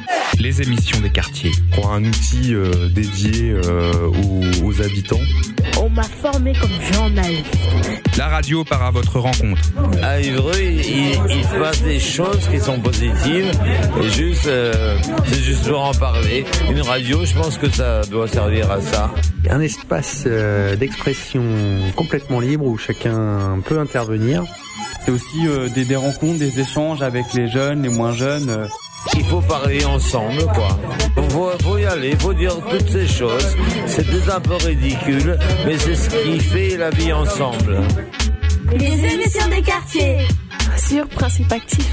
Les émissions des quartiers. Pour un outil dédié aux habitants. On m'a formé comme journaliste. La radio part à votre rencontre. À Évreux, il se passe des choses qui sont positives et c'est juste pour en parler. Une radio, je pense que ça doit servir à ça. Un espace d'expression complètement libre où chacun peut intervenir. C'est aussi des rencontres, des échanges avec les jeunes, les moins jeunes. Il faut parler ensemble, quoi. Faut y aller, faut dire toutes ces choses. C'est peut-être un peu ridicule, mais c'est ce qui fait la vie ensemble. Les émissions des quartiers. Sur Principe Actif.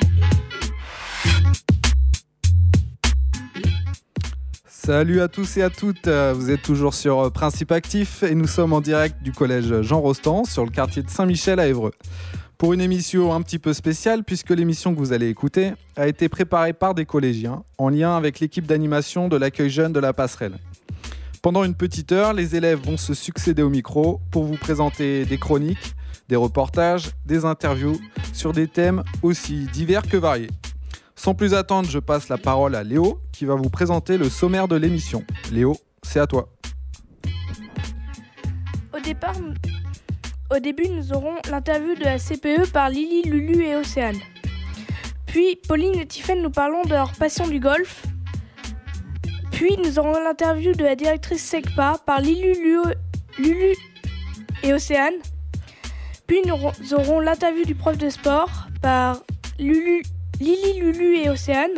Salut à tous et à toutes, vous êtes toujours sur Principe Actif et nous sommes en direct du collège Jean Rostand sur le quartier de Saint-Michel à Évreux. Pour une émission un petit peu spéciale puisque l'émission que vous allez écouter a été préparée par des collégiens en lien avec l'équipe d'animation de l'accueil jeune de la Passerelle. Pendant une petite heure, les élèves vont se succéder au micro pour vous présenter des chroniques, des reportages, des interviews sur des thèmes aussi divers que variés. Sans plus attendre, je passe la parole à Léo qui va vous présenter le sommaire de l'émission. Léo, c'est à toi. Au début, nous aurons l'interview de la CPE par Lily, Lulu et Océane. Puis, Pauline et Tiffaine nous parlons de leur passion du golf. Puis, nous aurons l'interview de la directrice SECPA par Lulu et Océane. Puis, nous aurons l'interview du prof de sport par Lily, Lulu et Océane.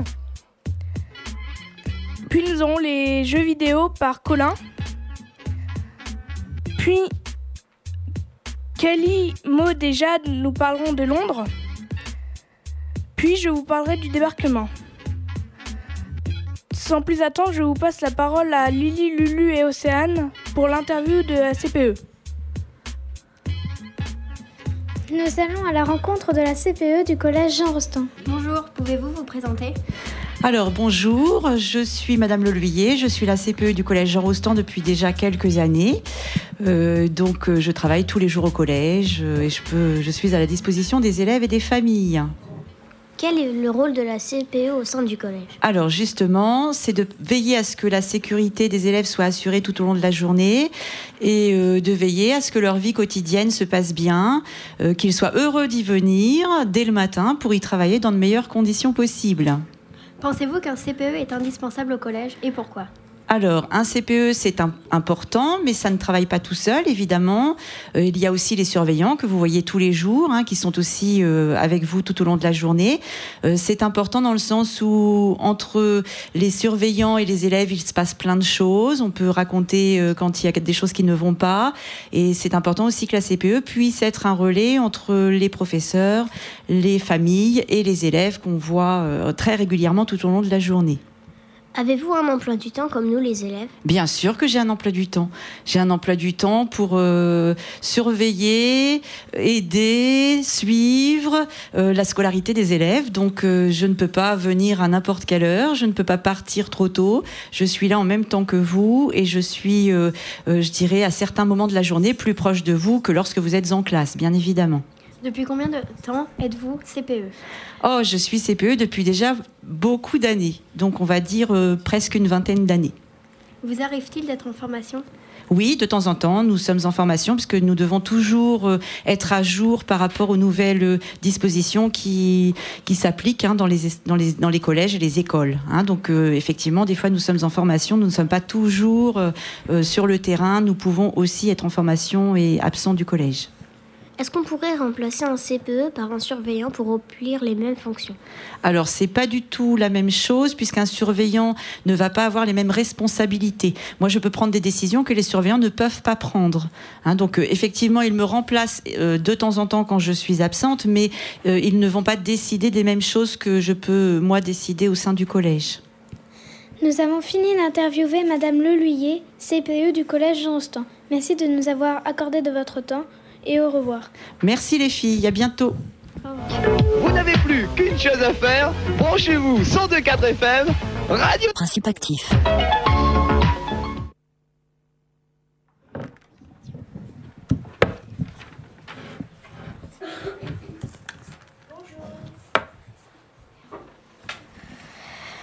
Puis, nous aurons les jeux vidéo par Colin. Puis, Kelly, Maud et Jade nous parleront de Londres. Puis je vous parlerai du débarquement. Sans plus attendre, je vous passe la parole à Lily, Lulu et Océane pour l'interview de la CPE. Nous allons à la rencontre de la CPE du collège Jean Rostand. Bonjour, pouvez-vous vous présenter ? Alors bonjour, je suis Madame Leluyer, je suis la CPE du collège Jean Rostand depuis déjà quelques années. Je travaille tous les jours au collège et je suis à la disposition des élèves et des familles. Quel est le rôle de la CPE au sein du collège ? Alors justement, c'est de veiller à ce que la sécurité des élèves soit assurée tout au long de la journée et de veiller à ce que leur vie quotidienne se passe bien, qu'ils soient heureux d'y venir dès le matin pour y travailler dans de meilleures conditions possibles. Pensez-vous qu'un CPE est indispensable au collège et pourquoi ? Alors, un CPE, c'est important, mais ça ne travaille pas tout seul, évidemment. Il y a aussi les surveillants que vous voyez tous les jours, qui sont aussi avec vous tout au long de la journée. C'est important dans le sens où, entre les surveillants et les élèves, il se passe plein de choses. On peut raconter quand il y a des choses qui ne vont pas. Et c'est important aussi que la CPE puisse être un relais entre les professeurs, les familles et les élèves qu'on voit très régulièrement tout au long de la journée. Avez-vous un emploi du temps comme nous les élèves ? Bien sûr que j'ai un emploi du temps. J'ai un emploi du temps pour surveiller, aider, suivre la scolarité des élèves. Donc je ne peux pas venir à n'importe quelle heure, je ne peux pas partir trop tôt. Je suis là en même temps que vous et je suis, je dirais, à certains moments de la journée plus proche de vous que lorsque vous êtes en classe, bien évidemment. Depuis combien de temps êtes-vous CPE ? Oh, je suis CPE depuis déjà beaucoup d'années. Donc, on va dire presque une vingtaine d'années. Vous arrive-t-il d'être en formation ? Oui, de temps en temps, nous sommes en formation puisque nous devons toujours être à jour par rapport aux nouvelles dispositions qui s'appliquent dans les collèges et les écoles. Donc, effectivement, des fois, nous sommes en formation, nous ne sommes pas toujours sur le terrain. Nous pouvons aussi être en formation et absents du collège. Est-ce qu'on pourrait remplacer un CPE par un surveillant pour remplir les mêmes fonctions ? Alors, c'est pas du tout la même chose puisqu'un surveillant ne va pas avoir les mêmes responsabilités. Moi, je peux prendre des décisions que les surveillants ne peuvent pas prendre. Donc, effectivement, ils me remplacent de temps en temps quand je suis absente, mais ils ne vont pas décider des mêmes choses que je peux, moi, décider au sein du collège. Nous avons fini d'interviewer Madame Leluyer, CPE du collège Jean Rostand. Merci de nous avoir accordé de votre temps. Et au revoir. Merci les filles, à bientôt. Vous n'avez plus qu'une chose à faire, branchez-vous 102.4 FM, Radio Principe Actif.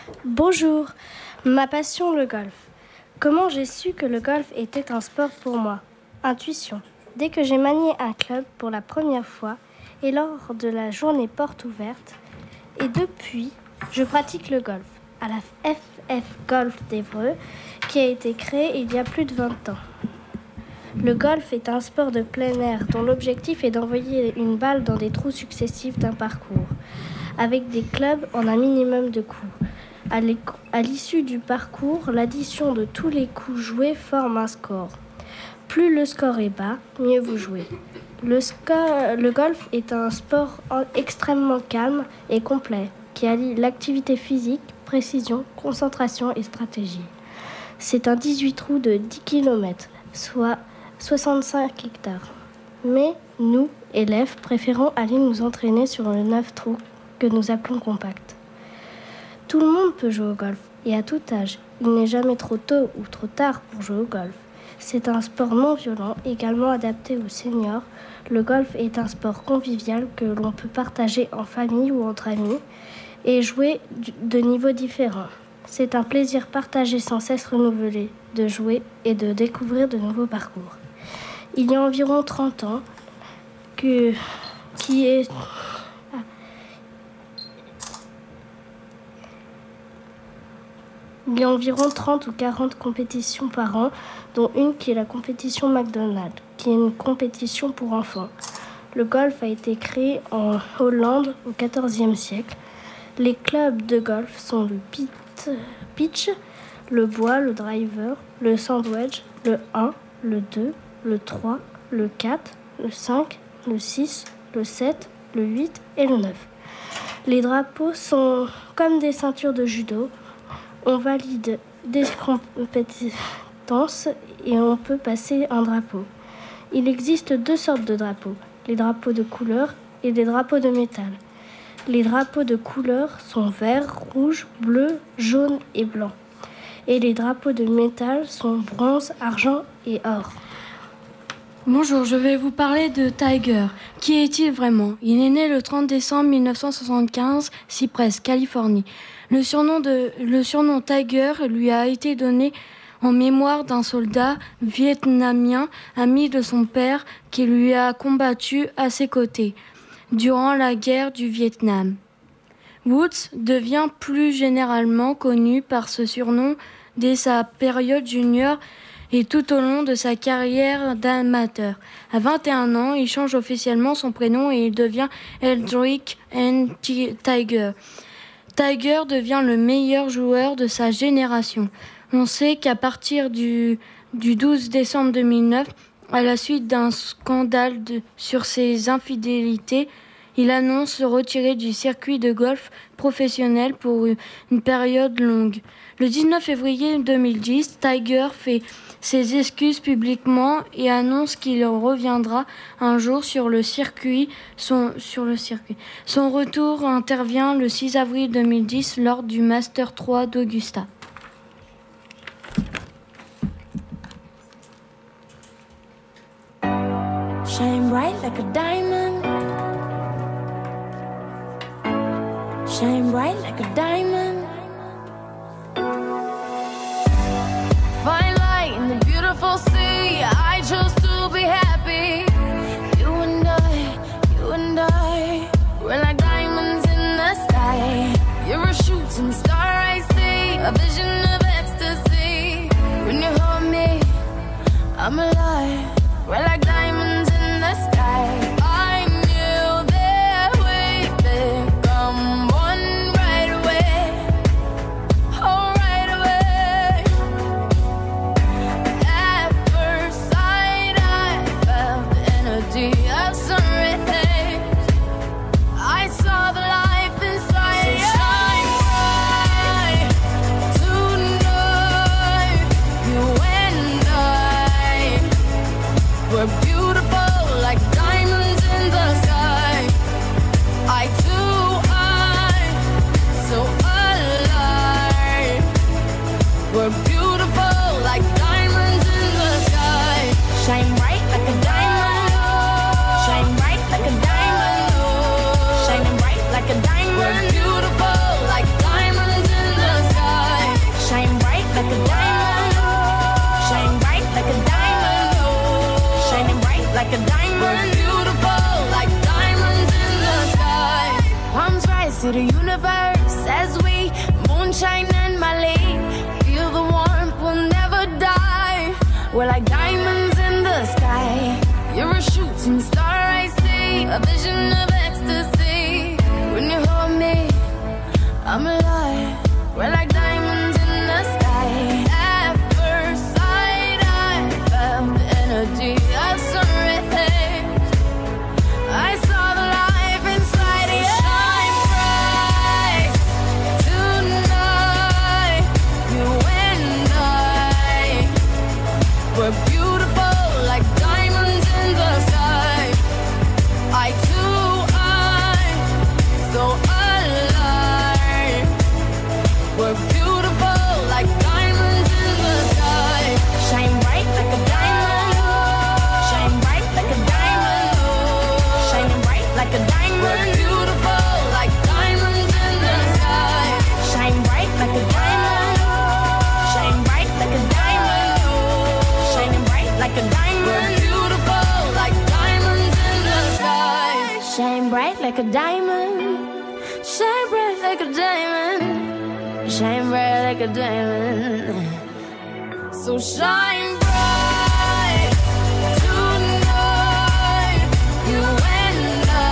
Bonjour, ma passion le golf. Comment j'ai su que le golf était un sport pour moi ? Intuition. Dès que j'ai manié un club pour la première fois et lors de la journée porte ouverte, et depuis, je pratique le golf à la FF Golf d'Évreux qui a été créée il y a plus de 20 ans. Le golf est un sport de plein air dont l'objectif est d'envoyer une balle dans des trous successifs d'un parcours, avec des clubs en un minimum de coups. À l'issue du parcours, l'addition de tous les coups joués forme un score. Plus le score est bas, mieux vous jouez. Le golf est un sport extrêmement calme et complet qui allie l'activité physique, précision, concentration et stratégie. C'est un 18 trous de 10 km, soit 65 hectares. Mais nous, élèves, préférons aller nous entraîner sur le 9 trous que nous appelons compact. Tout le monde peut jouer au golf et à tout âge. Il n'est jamais trop tôt ou trop tard pour jouer au golf. C'est un sport non violent, également adapté aux seniors. Le golf est un sport convivial que l'on peut partager en famille ou entre amis et jouer de niveaux différents. C'est un plaisir partagé sans cesse renouvelé de jouer et de découvrir de nouveaux parcours. Il y a environ 30 ans Il y a environ 30 ou 40 compétitions par an, dont une qui est la compétition McDonald's, qui est une compétition pour enfants. Le golf a été créé en Hollande au XIVe siècle. Les clubs de golf sont le pitch, le bois, le driver, le sandwich, le 1, le 2, le 3, le 4, le 5, le 6, le 7, le 8 et le 9. Les drapeaux sont comme des ceintures de judo. On valide des compétences et on peut passer un drapeau. Il existe 2 sortes de drapeaux, les drapeaux de couleur et les drapeaux de métal. Les drapeaux de couleur sont vert, rouge, bleu, jaune et blanc. Et les drapeaux de métal sont bronze, argent et or. Bonjour, je vais vous parler de Tiger. Qui est-il vraiment ? Il est né le 30 décembre 1975, Cypress, Californie. Le surnom Tiger lui a été donné en mémoire d'un soldat vietnamien, ami de son père, qui lui a combattu à ses côtés durant la guerre du Vietnam. Woods devient plus généralement connu par ce surnom dès sa période junior et tout au long de sa carrière d'amateur. À 21 ans, il change officiellement son prénom et il devient Eldrick N. Tiger. Tiger devient le meilleur joueur de sa génération. On sait qu'à partir du 12 décembre 2009, à la suite d'un scandale sur ses infidélités, il annonce se retirer du circuit de golf professionnel pour une période longue. Le 19 février 2010, Tiger fait ses excuses publiquement et annonce qu'il reviendra un jour sur le circuit. Son retour intervient le 6 avril 2010 lors du Master 3 d'Augusta. Shine bright like a diamond. Shine bright like a diamond. Find light in the beautiful sea. I chose to be happy. You and I, we're like diamonds in the sky. You're a shooting star I see, a vision of ecstasy. When you hold me, I'm alive. We're like diamonds in the sky. I knew that we'd become one right away. Oh, right away. At first sight, I felt the energy of sun rays. I saw the life inside. So shine bright tonight. You and I. sunshine and my lead. Feel the warmth, we'll never die. We're like diamonds in the sky. You're a shooting star I see, a vision of ecstasy. When you hold me, I'm alive. We're like diamonds in the sky. At first sight, I felt the energy of surrender. I saw the life inside you. Shine bright tonight. You and I, we're beautiful like diamonds in the sky. I too, I'm so alive. We're beautiful like diamonds in the sky. Shine bright like a diamond. Shine bright like a diamond. Shining bright like a diamond. We're beautiful like diamonds in the sky. Shine bright like a diamond. Shine bright like a diamond. Shining bright like a diamond. We're beautiful like diamonds in the sky. Shine bright like a diamond. Shine bright like a diamond. Shine bright like a diamond. So shine bright tonight. You and I,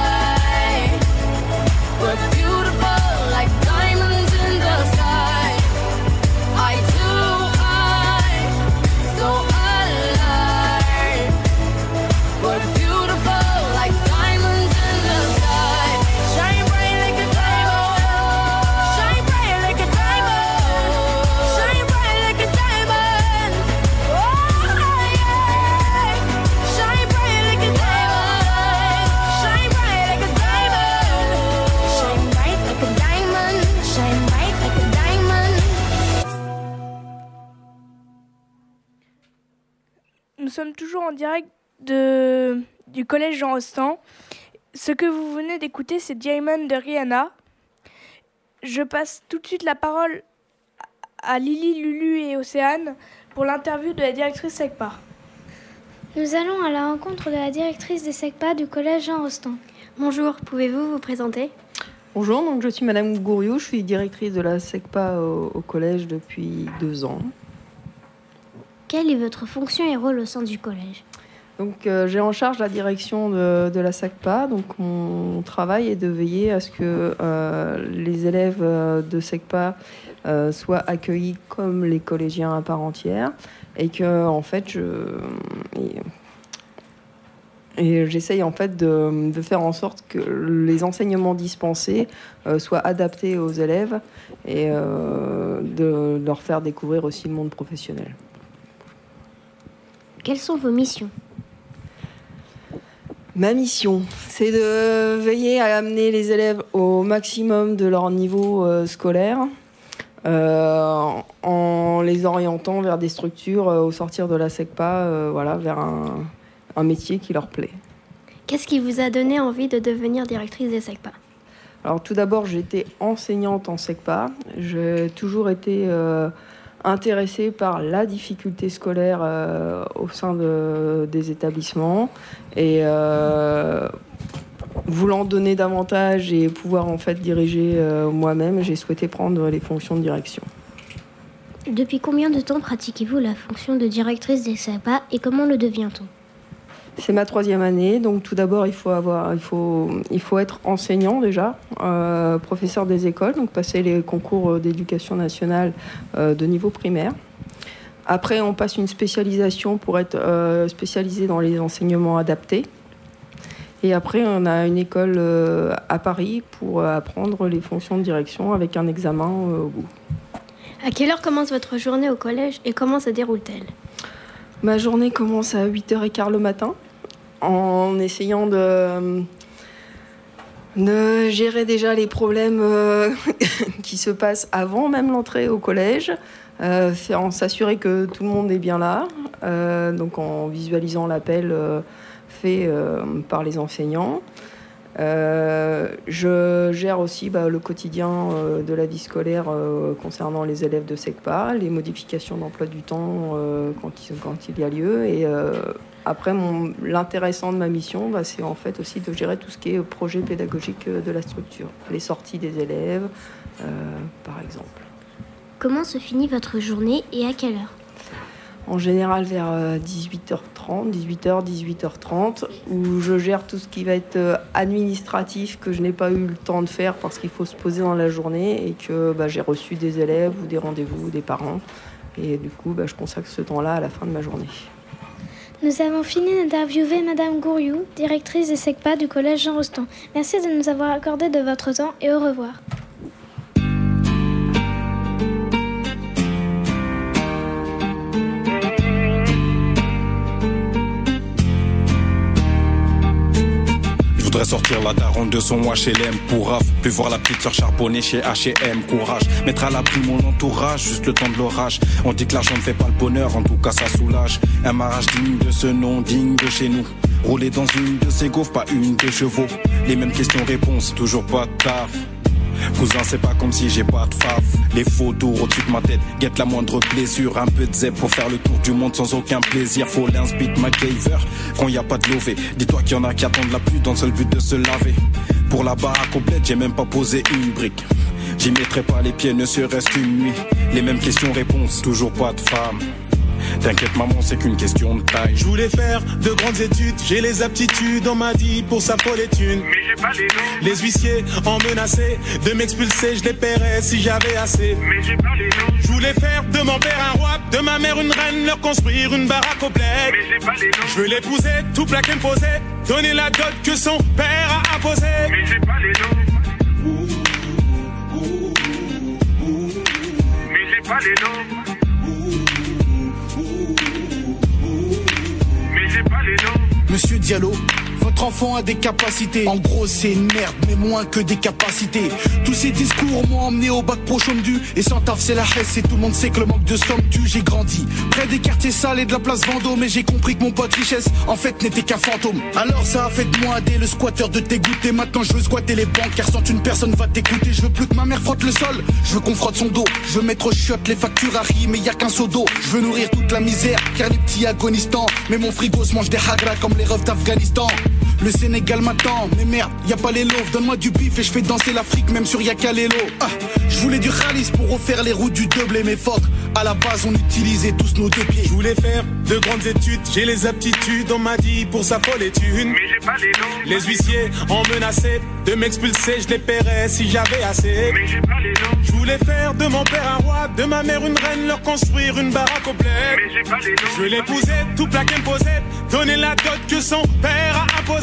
we're beautiful like diamonds in the sky. I too, I'm so alive. We're beautiful like diamonds in the sky. Shine bright like a diamond. Shine bright like a diamond. Shine bright like a diamond. Oh yeah. Shine bright like a diamond. Shine bright like a diamond. Shine bright like a diamond. Shine bright like a diamond. Nous sommes toujours en direct du collège Jean Rostand. Ce que vous venez d'écouter, c'est Diamond de Rihanna. Je passe tout de suite la parole à Lily, Lulu et Océane pour l'interview de la directrice SECPA. Nous allons à la rencontre de la directrice des SECPA du collège Jean Rostand. Bonjour, pouvez-vous vous présenter? Bonjour, donc je suis Madame Gouriou, je suis directrice de la SECPA au collège depuis 2 ans. Quelle est votre fonction et rôle au sein du collège? Donc j'ai en charge la direction de la SECPA. Donc mon travail est de veiller à ce que les élèves de SECPA soient accueillis comme les collégiens à part entière et que en fait j'essaye en fait de faire en sorte que les enseignements dispensés soient adaptés aux élèves et de leur faire découvrir aussi le monde professionnel. Quelles sont vos missions? Ma mission, c'est de veiller à amener les élèves au maximum de leur niveau scolaire en les orientant vers des structures au sortir de la SECPA, vers un métier qui leur plaît. Qu'est-ce qui vous a donné envie de devenir directrice des SECPA? Alors tout d'abord, j'étais enseignante en SECPA. J'ai toujours été intéressée par la difficulté scolaire au sein des établissements et voulant donner davantage et pouvoir en fait diriger moi-même, j'ai souhaité prendre les fonctions de direction. Depuis combien de temps pratiquez-vous la fonction de directrice des SECPA et comment le devient-on? C'est ma 3e année, donc tout d'abord il faut être enseignant déjà, professeur des écoles, donc passer les concours d'éducation nationale de niveau primaire. Après on passe une spécialisation pour être spécialisé dans les enseignements adaptés. Et après on a une école à Paris pour apprendre les fonctions de direction avec un examen au bout. À quelle heure commence votre journée au collège et comment se déroule-t-elle? Ma journée commence à 8h15 le matin, en essayant de gérer déjà les problèmes qui se passent avant même l'entrée au collège, en s'assurer que tout le monde est bien là, donc en visualisant l'appel fait par les enseignants. Je gère aussi le quotidien de la vie scolaire concernant les élèves de SECPA, les modifications d'emploi du temps quand il y a lieu. Et après, l'intéressant de ma mission, c'est en fait aussi de gérer tout ce qui est projet pédagogique de la structure, les sorties des élèves, par exemple. Comment se finit votre journée et à quelle heure? En général vers 18h30, 18h30, où je gère tout ce qui va être administratif que je n'ai pas eu le temps de faire parce qu'il faut se poser dans la journée et que j'ai reçu des élèves ou des rendez-vous ou des parents. Et du coup, je consacre ce temps-là à la fin de ma journée. Nous avons fini d'interviewer Madame Gouriou, directrice des SECPA du collège Jean Rostand. Merci de nous avoir accordé de votre temps et au revoir. Je voudrais sortir la daronne de son HLM pour raf, plus voir la petite sœur charbonner chez H&M. Courage, mettre à l'abri mon entourage, juste le temps de l'orage. On dit que l'argent ne fait pas le bonheur, en tout cas ça soulage. Un mariage digne de ce nom, digne de chez nous. Rouler dans une de ces gaufres, pas une de chevaux. Les mêmes questions-réponses, toujours pas de taf. Cousin, c'est pas comme si j'ai pas de faf. Les photos au-dessus de ma tête, guette la moindre blessure. Un peu de zèbre pour faire le tour du monde sans aucun plaisir. Faut l'inspite MacGyver quand y a pas de lové. Dis-toi qu'il y en a qui attendent la pluie dans le seul but de se laver. Pour la baraque complète, j'ai même pas posé une brique. J'y mettrai pas les pieds, ne serait-ce qu'une nuit. Les mêmes questions-réponses, toujours pas de femme. T'inquiète maman, c'est qu'une question de taille. Je voulais faire de grandes études, j'ai les aptitudes, on m'a dit pour sa folle étude. Mais j'ai pas les noms. Les huissiers en menaçaient de m'expulser, je les paierais si j'avais assez. Mais j'ai pas les noms. Je voulais faire de mon père un roi, de ma mère une reine, leur construire une baraque au bled. Mais j'ai pas les noms. Je veux l'épouser, tout plaquer me poser, donner la dot que son père a imposée. Mais j'ai pas les noms. Mais j'ai pas les noms. Monsieur Diallo, votre enfant a des capacités. En gros, c'est une merde, mais moins que des capacités. Tous ces discours m'ont emmené au bac pro chôme du. Et sans taf, c'est la hesse, et tout le monde sait que le manque de somme tue. J'ai grandi près des quartiers sales et de la place Vendôme. Mais j'ai compris que mon pote richesse, en fait, n'était qu'un fantôme. Alors ça a fait de moi dès le squatteur de t'égoûter. Maintenant, je veux squatter les banques, car sans une personne va t'écouter. Je veux plus que ma mère frotte le sol, je veux qu'on frotte son dos. Je veux mettre au chiottes les factures à riz, mais y a qu'un seau d'eau. Je veux nourrir toute la misère, car les petits agonisent tant. Mais mon frigo se mange des hagras comme les refs d'Afghanistan. Le Sénégal m'attend, mais merde, y a pas les loaves. Donne-moi du bif et je fais danser l'Afrique, même sur Yakalelo. Je voulais du khalis pour refaire les routes du Deblé, mais fuck, à la base on utilisait tous nos deux pieds. Je voulais faire de grandes études, j'ai les aptitudes, on m'a dit pour sa folle étude. Mais j'ai pas les noms. Les huissiers en menaçaient de m'expulser, je les paierais si j'avais assez. Mais j'ai pas les noms. Je voulais faire de mon père un roi, de ma mère une reine, leur construire une baraque au bled. Mais j'ai pas les noms. Je veux l'épouser, tout plaquer me poser, donner la dot que son père a imposée.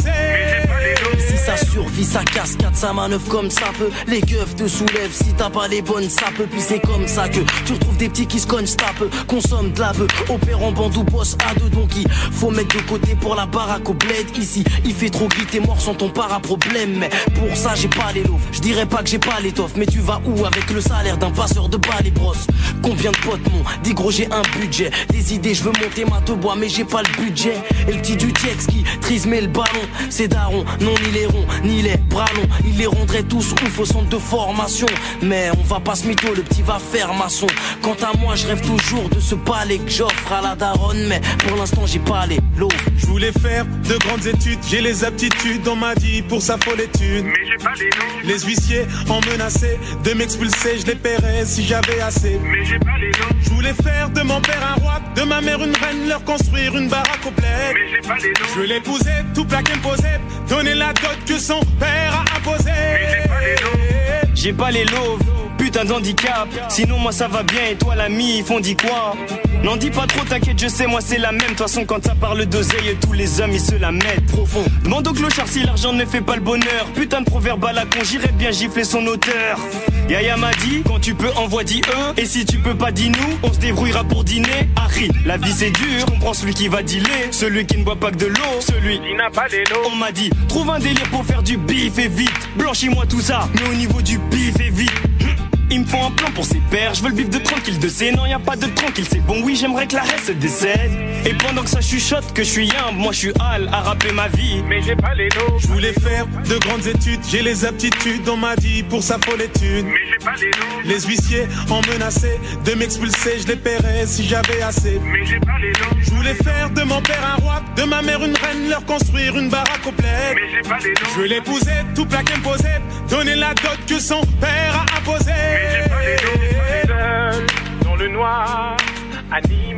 Si ça survit, ça cascade, ça manœuvre comme ça peut. Les keufs te soulèvent, si t'as pas les bonnes ça peut. Puis c'est comme ça que tu retrouves des petits qui se cognent, tapent, consomment de la bœuf, opèrent en bande ou bossent à deux. Donc il faut mettre de côté pour la baraque au bled. Ici, il fait trop gris, t'es mort sans ton para-problème. Mais pour ça, j'ai pas les loaves, je dirais pas que j'ai pas l'étoffe. Mais tu vas où avec le salaire d'un passeur de balles et brosses? Combien de potes m'ont dit gros j'ai un budget, des idées, je veux monter ma te bois mais j'ai pas le budget. Et le petit du Tiex qui trise mais le ballon, c'est daron, non ni les ronds, ni les bras longs. Il les rendrait tous ouf au centre de formation. Mais on va pas se mytho, le petit va faire maçon. Quant à moi, je rêve toujours de ce palais que j'offre à la daronne. Mais pour l'instant, j'ai pas les loaves. Je voulais faire de grandes études, j'ai les aptitudes, on m'a dit pour sa folle étude. Mais j'ai pas les noms. Les huissiers en menaçaient de m'expulser, je les paierais si j'avais assez. Mais j'ai pas les noms. Je voulais faire de mon père un roi, de ma mère une reine, leur construire une baraque au bled. Mais j'ai pas les noms. Je veux l'épouser, tout plaquer me poser, donner la dot que son père a imposée. Mais j'ai pas les noms. J'ai pas les loaves, putain d'handicap. Sinon moi ça va bien et toi l'ami, ils font dit quoi? N'en dis pas trop, t'inquiète, je sais, moi c'est la même. De toute façon quand ça parle d'oseille, tous les hommes ils se la mettent profond. Demande au clochard si l'argent ne fait pas le bonheur. Putain de proverbe à la con, j'irais bien gifler son auteur. Yaya m'a dit, quand tu peux envoie dis eux. Et si tu peux pas dis nous, on se débrouillera pour dîner. Harry, la vie c'est dur, je comprends celui qui va dealer. Celui qui ne boit pas que de l'eau, celui qui n'a pas les lots. On m'a dit, trouve un délire pour faire du bif et vite. Blanchis-moi tout ça, mais au niveau du bif et vite. Il me faut un plan pour ses pères, je veux le bif de tranquille de C. Non y'a pas de tranquille, c'est bon oui j'aimerais que la reste se décède. Et pendant que ça chuchote que je suis humble, moi je suis hal à rapper ma vie. Mais j'ai pas les lots. Je voulais faire de grandes études, j'ai les aptitudes, on m'a dit pour sa folle étude. Mais j'ai pas les lots. Les huissiers en menaçaient de m'expulser, je les paierais si j'avais assez. Mais j'ai pas les lots. Je voulais faire de mon père un roi, de ma mère une reine, leur construire une baraque au bled. Mais j'ai pas les lots. Je veux l'épouser, tout plaquer me poser, donner la dot que son père a imposée. Mais j'ai pas les lots.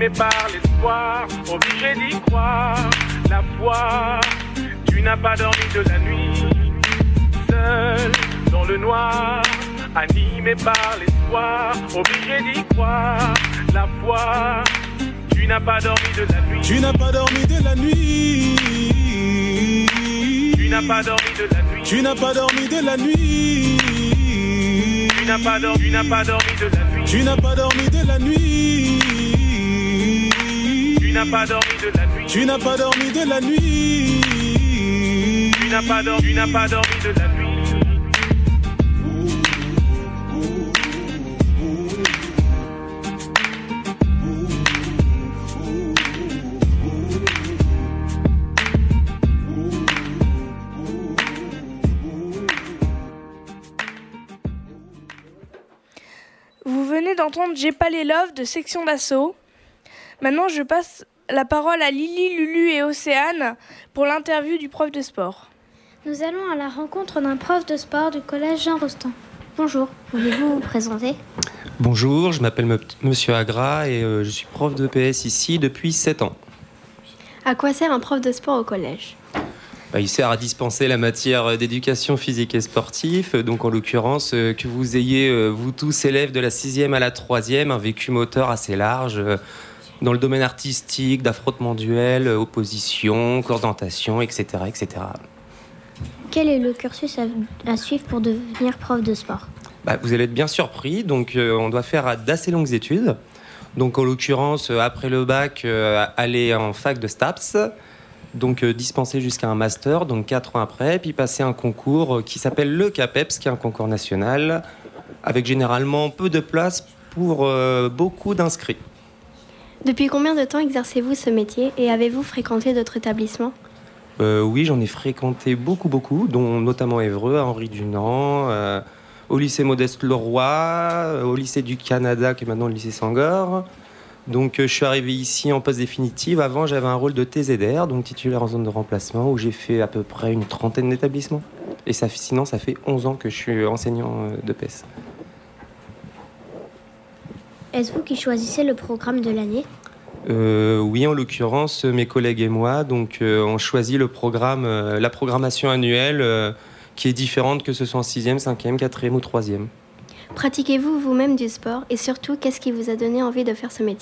animé par l'espoir, obligé d'y croire. La foi, tu n'as pas dormi de la nuit, seul dans le noir, animé par l'espoir, obligé d'y croire. La foi, tu n'as pas dormi de la nuit. Tu n'as pas dormi de la nuit. Tu n'as pas dormi de la nuit. Tu n'as pas dormi de la nuit. Tu n'as pas dormi de la nuit. Tu n'as pas dormi de la nuit. Tu n'as pas dormi de la nuit. Tu n'as pas dormi de la nuit. Tu n'as pas dormi de la nuit. Vous venez d'entendre J'ai pas les love de Section d'Assaut. Maintenant, je passe la parole à Lily, Lulu et Océane pour l'interview du prof de sport. Nous allons à la rencontre d'un prof de sport du collège Jean Rostand. Bonjour, pouvez-vous vous présenter ? Bonjour, je m'appelle Monsieur Agra et je suis prof de PS ici depuis 7 ans. À quoi sert un prof de sport au collège ? Il sert à dispenser la matière d'éducation physique et sportive, donc en l'occurrence que vous ayez, vous tous élèves de la 6e à la 3e, un vécu moteur assez large dans le domaine artistique, d'affrontement duel, opposition, coordination, etc., etc. Quel est le cursus à suivre pour devenir prof de sport ? Vous allez être bien surpris, donc on doit faire d'assez longues études. Donc en l'occurrence, après le bac, aller en fac de STAPS, donc dispenser jusqu'à un master, donc 4 ans après, puis passer un concours qui s'appelle le CAPEPS, qui est un concours national, avec généralement peu de place pour beaucoup d'inscrits. Depuis combien de temps exercez-vous ce métier et avez-vous fréquenté d'autres établissements ? Oui, j'en ai fréquenté beaucoup, dont notamment Évreux, à Henri-Dunant, au lycée Modeste-Leroy, au lycée du Canada, qui est maintenant le lycée Sangor. Donc je suis arrivé ici en poste définitive. Avant, j'avais un rôle de TZR, donc titulaire en zone de remplacement, où j'ai fait à peu près une 30aine d'établissements. Et sinon, ça fait 11 ans que je suis enseignant de PES. Est-ce vous qui choisissez le programme de l'année ? Oui, en l'occurrence, mes collègues et moi, donc on choisit le programme, la programmation annuelle qui est différente que ce soit en 6e, 5e, 4e ou 3e. Pratiquez-vous vous-même du sport et surtout, qu'est-ce qui vous a donné envie de faire ce métier ?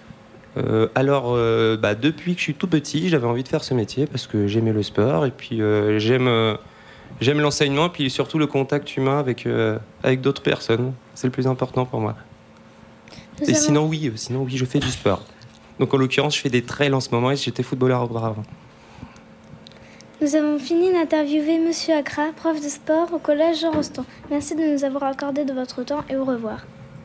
Depuis que je suis tout petit, j'avais envie de faire ce métier parce que j'aimais le sport et puis j'aime l'enseignement et puis surtout le contact humain avec d'autres personnes. C'est le plus important pour moi. Sinon, oui, je fais du sport. Donc en l'occurrence, je fais des trails en ce moment et j'étais footballeur auparavant. Nous avons fini d'interviewer Monsieur Agra, prof de sport au collège Jean Rostand. Merci de nous avoir accordé de votre temps et au revoir.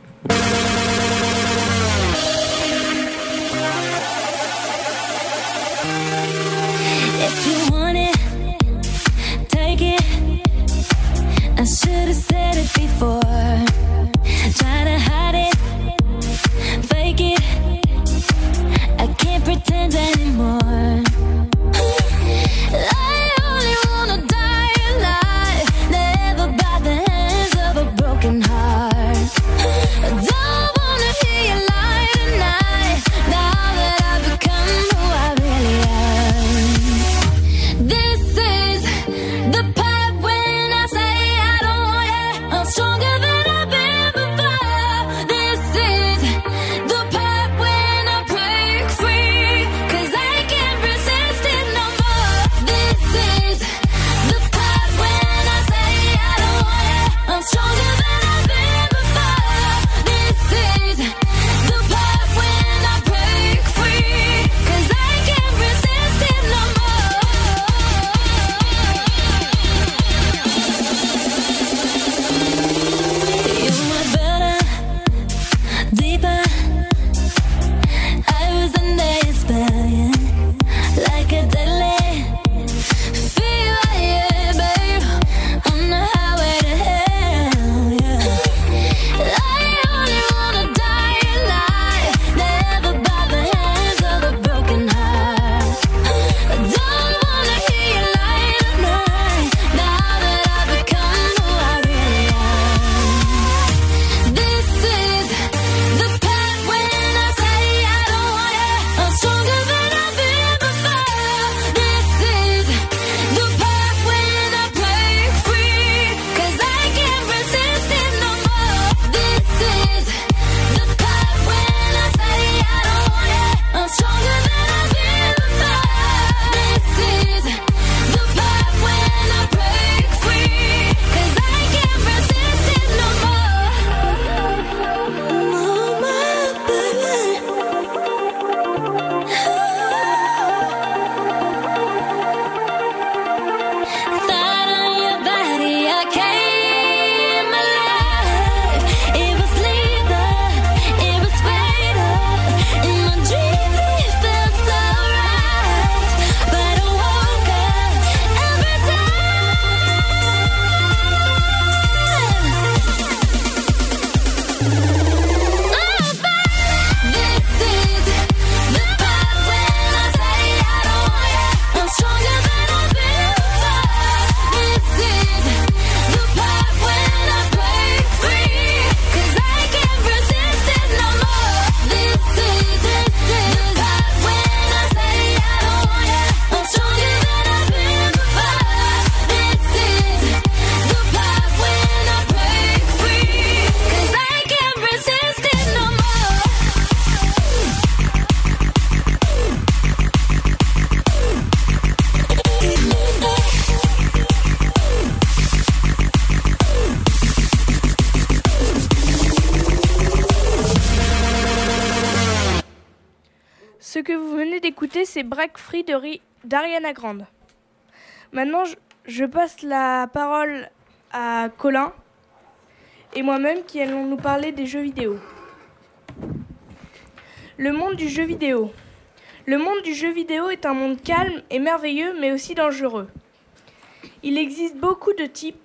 If you want it, take it. I should have said it before. Try to hide it, fake it. I can't pretend anymore. I only wanna die alive, never by the hands of a broken heart. I don't wanna hear you lie tonight, now that I've become who I really am. This is the part when I say I don't want it. I'm stronger than I've been before. This is the part when I break free, 'cause I can't resist it no more. This is the part when I say I don't want it. I'm stronger than I've been before. This is the part when I break free, 'cause I can't resist it no more. You were better, deeper. I was under your spell, yeah. Like a deadly fever, yeah, babe. On the highway to hell, yeah. I only wanna die alive, never by the hands of a broken heart. I don't wanna hear you lie tonight, now that I've become who I really am. This is the path. Ce que vous venez d'écouter, c'est Break Free d'Ariana Grande. Maintenant, je passe la parole à Colin et moi-même qui allons nous parler des jeux vidéo. Le monde du jeu vidéo. Le monde du jeu vidéo est un monde calme et merveilleux, mais aussi dangereux. Il existe beaucoup de types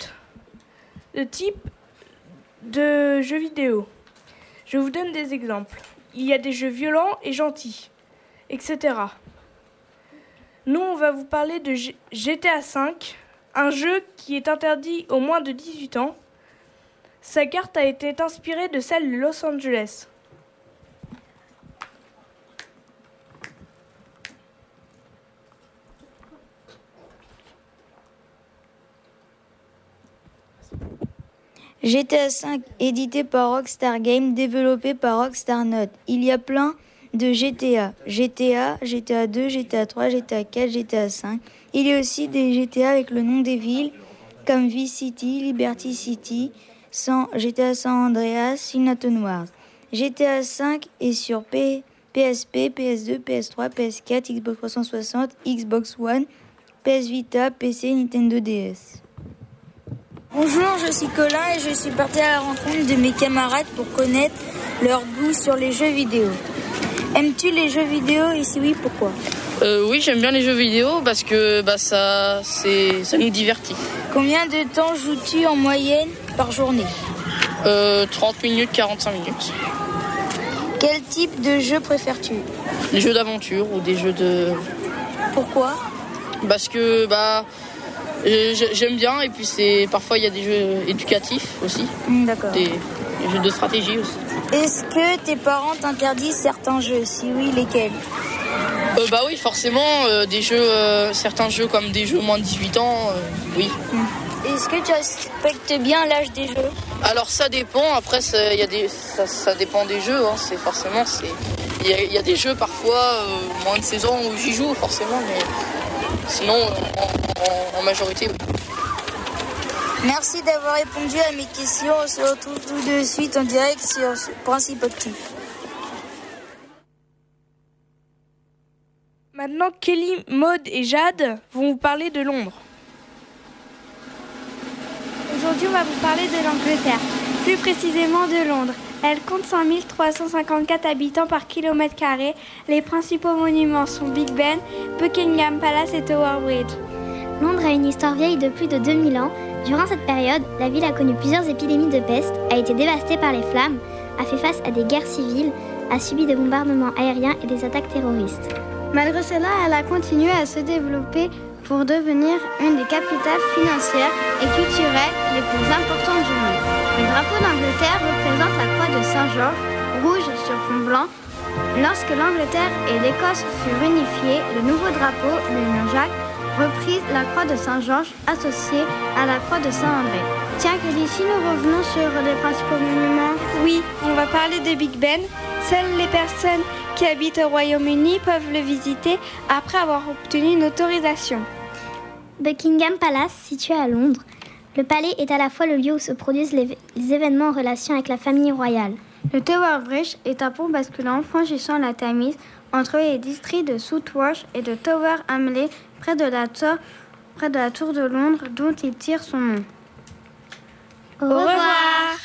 de jeux vidéo. Je vous donne des exemples. Il y a des jeux violents et gentils, etc. Nous, on va vous parler de GTA V, un jeu qui est interdit aux moins de 18 ans. Sa carte a été inspirée de celle de Los Angeles. GTA V, édité par Rockstar Games, développé par Rockstar North. Il y a plein de GTA. GTA, GTA 2, GTA 3, GTA 4, GTA 5. Il y a aussi des GTA avec le nom des villes, comme Vice City, Liberty City, GTA San Andreas, Sinatone Wars. GTA 5 est sur PSP, PS2, PS3, PS4, Xbox 360, Xbox One, PS Vita, PC, Nintendo DS. Bonjour, je suis Colin et je suis parti à la rencontre de mes camarades pour connaître leur goût sur les jeux vidéo. Aimes-tu les jeux vidéo et si oui, pourquoi ? Oui, j'aime bien les jeux vidéo parce que ça nous divertit. Combien de temps joues-tu en moyenne par journée ? 30 minutes, 45 minutes. Quel type de jeu préfères-tu ? Les jeux d'aventure ou des jeux de... Pourquoi ? Parce que j'aime bien et puis parfois il y a des jeux éducatifs aussi. D'accord. Des jeux de stratégie aussi. Est-ce que tes parents t'interdisent certains jeux ? Si oui, lesquels ? Oui, forcément, certains jeux comme des jeux moins de 18 ans, oui. Est-ce que tu respectes bien l'âge des jeux ? Alors ça dépend, après ça dépend des jeux, hein. Il y a des jeux parfois moins de 16 ans où j'y joue forcément, mais sinon en majorité oui. Merci d'avoir répondu à mes questions. On se retrouve tout de suite en direct sur Principe Actif. Maintenant, Kelly, Maud et Jade vont vous parler de Londres. Aujourd'hui, on va vous parler de l'Angleterre, plus précisément de Londres. Elle compte 100 354 habitants par kilomètre carré. Les principaux monuments sont Big Ben, Buckingham Palace et Tower Bridge. Londres a une histoire vieille de plus de 2000 ans. Durant cette période, la ville a connu plusieurs épidémies de peste, a été dévastée par les flammes, a fait face à des guerres civiles, a subi des bombardements aériens et des attaques terroristes. Malgré cela, elle a continué à se développer pour devenir une des capitales financières et culturelles les plus importantes du monde. Le drapeau d'Angleterre représente la croix de Saint-Georges, rouge sur fond blanc. Lorsque l'Angleterre et l'Écosse furent unifiées, le nouveau drapeau, l'Union Jack, reprit la croix de Saint-Georges associée à la croix de Saint-André. Tiens, que d'ici nous revenons sur les principaux monuments. Oui, on va parler de Big Ben. Seules les personnes qui habitent au Royaume-Uni peuvent le visiter après avoir obtenu une autorisation. Buckingham Palace, situé à Londres. Le palais est à la fois le lieu où se produisent les événements en relation avec la famille royale. Le Tower Bridge est un pont basculant franchissant la Tamise entre les districts de Southwark et de Tower Hamley, près de la tour de Londres dont il tire son nom. Au revoir.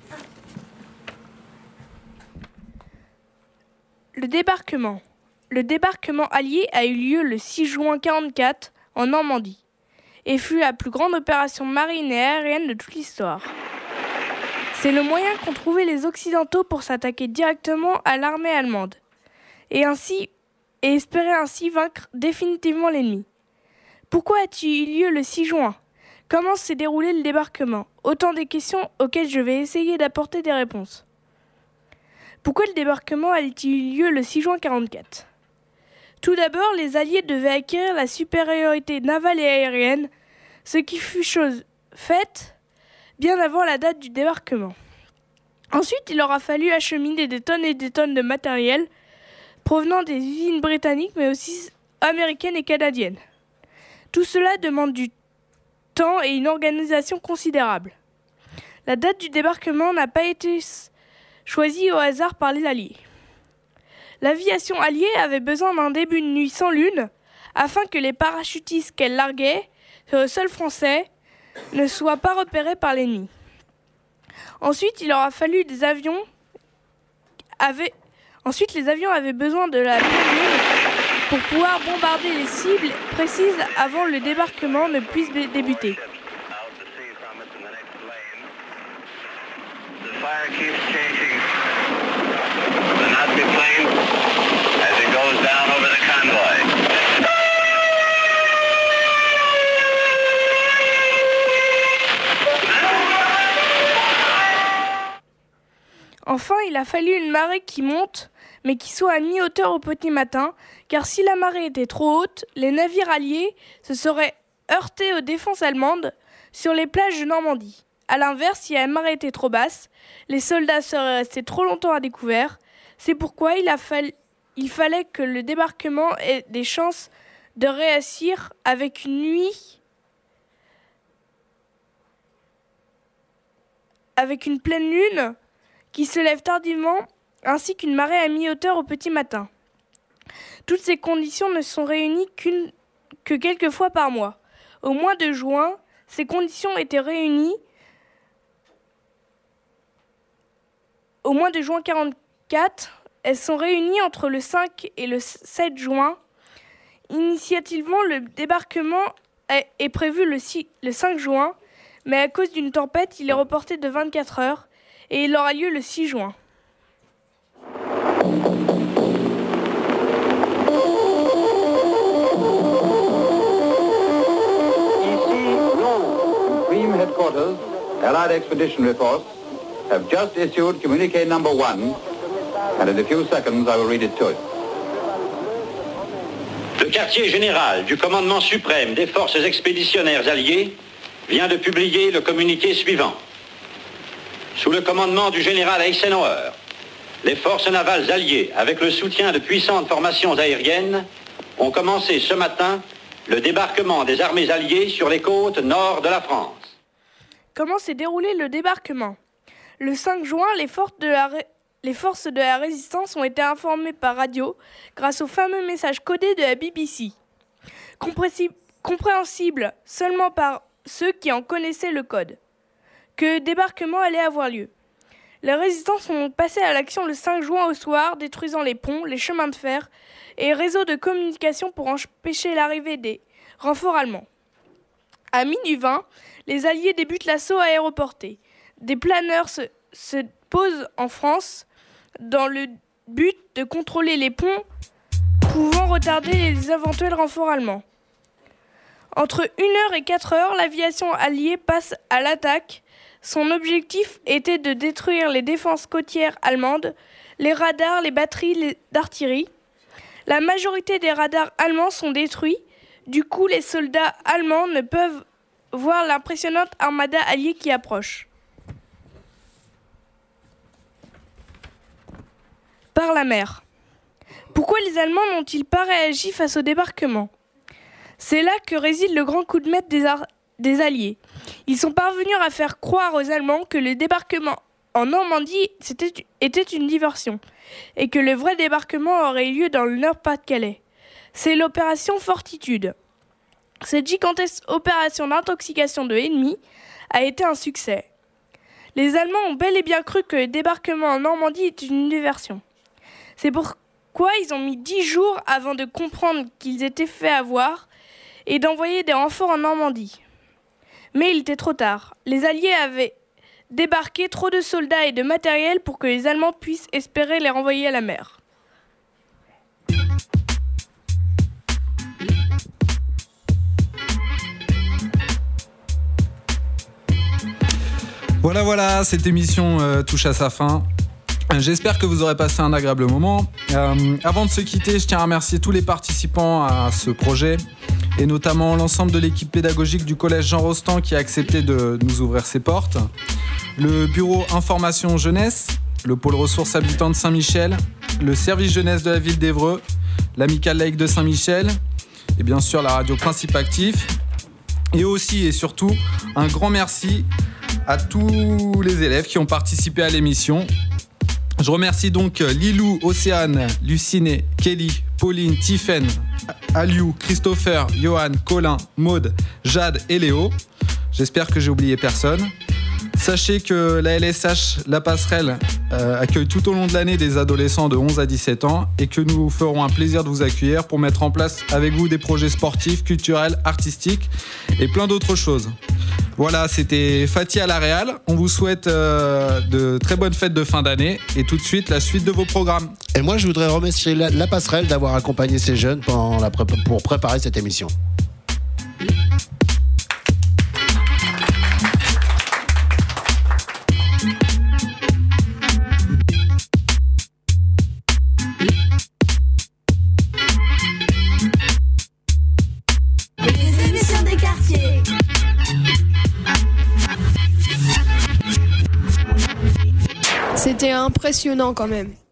Le débarquement. Le débarquement allié a eu lieu le 6 juin 1944 en Normandie et fut la plus grande opération marine et aérienne de toute l'histoire. C'est le moyen qu'ont trouvé les Occidentaux pour s'attaquer directement à l'armée allemande et espérer ainsi vaincre définitivement l'ennemi. Pourquoi a-t-il eu lieu le 6 juin ? Comment s'est déroulé le débarquement ? Autant de questions auxquelles je vais essayer d'apporter des réponses. Pourquoi le débarquement a-t-il eu lieu le 6 juin 1944 ? Tout d'abord, les Alliés devaient acquérir la supériorité navale et aérienne, ce qui fut chose faite bien avant la date du débarquement. Ensuite, il aura fallu acheminer des tonnes et des tonnes de matériel provenant des usines britanniques, mais aussi américaines et canadiennes. Tout cela demande du temps et une organisation considérable. La date du débarquement n'a pas été choisie au hasard par les Alliés. L'aviation alliée avait besoin d'un début de nuit sans lune afin que les parachutistes qu'elle larguait sur le sol français ne soient pas repérés par l'ennemi. Ensuite, il aura fallu les avions avaient besoin de la pleine lune pour pouvoir bombarder les cibles précises avant le débarquement ne puisse débuter. Enfin, il a fallu une marée qui monte, mais qui soit à mi-hauteur au petit matin, car si la marée était trop haute, les navires alliés se seraient heurtés aux défenses allemandes sur les plages de Normandie. A l'inverse, si la marée était trop basse, les soldats seraient restés trop longtemps à découvert. C'est pourquoi il fallait que le débarquement ait des chances de réussir avec une nuit, avec une pleine lune qui se lève tardivement, ainsi qu'une marée à mi-hauteur au petit matin. Toutes ces conditions ne sont réunies que quelques fois par mois. Au mois de juin, ces conditions étaient réunies. Au mois de juin 1944, elles sont réunies entre le 5 et le 7 juin. Initiativement, le débarquement est prévu le 5 juin, mais à cause d'une tempête, il est reporté de 24 heures et il aura lieu le 6 juin. Supreme Headquarters, Allied Expeditionary Force, have just issued communique number 1, and in a few seconds I will read it to you. Le quartier général du commandement suprême des forces expéditionnaires alliées vient de publier le communiqué suivant. Sous le commandement du général Eisenhower, les forces navales alliées, avec le soutien de puissantes formations aériennes, ont commencé ce matin le débarquement des armées alliées sur les côtes nord de la France. Comment s'est déroulé le débarquement ? Le 5 juin, les forces de la résistance ont été informées par radio grâce au fameux message codé de la BBC. Compréhensible seulement par ceux qui en connaissaient le code, que le débarquement allait avoir lieu. Les résistants sont passés à l'action le 5 juin au soir, détruisant les ponts, les chemins de fer et les réseaux de communication pour empêcher l'arrivée des renforts allemands. À minuit 20, les Alliés débutent l'assaut aéroporté. Des planeurs se posent en France dans le but de contrôler les ponts pouvant retarder les éventuels renforts allemands. Entre 1h et 4h, l'aviation alliée passe à l'attaque. Son objectif était de détruire les défenses côtières allemandes, les radars, les batteries d'artillerie. La majorité des radars allemands sont détruits. Du coup, les soldats allemands ne peuvent voir l'impressionnante armada alliée qui approche. Par la mer. Pourquoi les Allemands n'ont-ils pas réagi face au débarquement ? C'est là que réside le grand coup de maître des Alliés. Ils sont parvenus à faire croire aux Allemands que le débarquement en Normandie était une diversion et que le vrai débarquement aurait eu lieu dans le Nord-Pas-de-Calais. C'est l'opération Fortitude. Cette gigantesque opération d'intoxication de l'ennemi a été un succès. Les Allemands ont bel et bien cru que le débarquement en Normandie était une diversion. C'est pourquoi ils ont mis 10 jours avant de comprendre qu'ils étaient fait avoir et d'envoyer des renforts en Normandie. Mais il était trop tard. Les Alliés avaient débarqué trop de soldats et de matériel pour que les Allemands puissent espérer les renvoyer à la mer. Voilà, cette émission touche à sa fin. J'espère que vous aurez passé un agréable moment. Avant de se quitter, je tiens à remercier tous les participants à ce projet et notamment l'ensemble de l'équipe pédagogique du collège Jean Rostand qui a accepté de nous ouvrir ses portes, le bureau information jeunesse, le pôle ressources habitants de Saint-Michel, le service jeunesse de la ville d'Évreux, l'amicale laïque de Saint-Michel et bien sûr la radio Principe Actif. Et aussi et surtout, un grand merci à tous les élèves qui ont participé à l'émission. Je remercie donc Lilou, Océane, Luciné, Kelly, Pauline, Tiffaine, Aliou, Christopher, Johan, Colin, Maude, Jade et Léo. J'espère que j'ai oublié personne. Sachez que la LSH, la passerelle, accueille tout au long de l'année des adolescents de 11 à 17 ans et que nous ferons un plaisir de vous accueillir pour mettre en place avec vous des projets sportifs, culturels, artistiques et plein d'autres choses. Voilà, c'était Fatih à la Réal. On vous souhaite de très bonnes fêtes de fin d'année et tout de suite la suite de vos programmes. Et moi, je voudrais remercier la passerelle d'avoir accompagné ces jeunes pour préparer cette émission. C'était impressionnant quand même.